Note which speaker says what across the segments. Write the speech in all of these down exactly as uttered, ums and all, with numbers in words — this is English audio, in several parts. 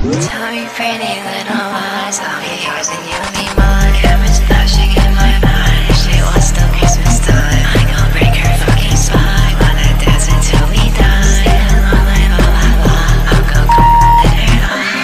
Speaker 1: Tell me pretty little lies, I'll be yours and you'll be mine. Cameras flashing in my mind, she wants till Christmas time. I gon' break her fucking spine, wanna dance until we die. Singing all night, la la la, I'll go come let her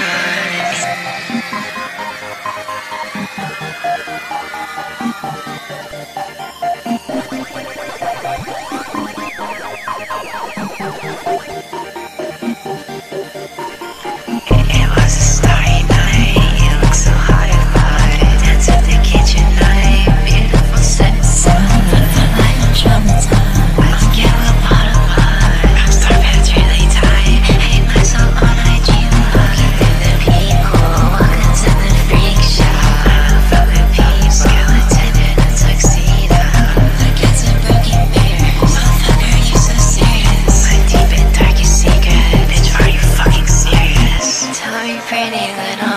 Speaker 1: It was a starry night, you look so hot and light. Dance at the kitchen night, beautiful set sun. Like I'm traumatized, I'll get a bottle of wine. Rockstar pants really tight, hate myself on I G Live. Looking at the people, welcome to the freak show. Fuck with peeps, skeleton in a tuxedo. Look at some broken mirrors, motherfucker you so serious. My deep and darkest secret, bitch are you fucking serious? Tell me pretty little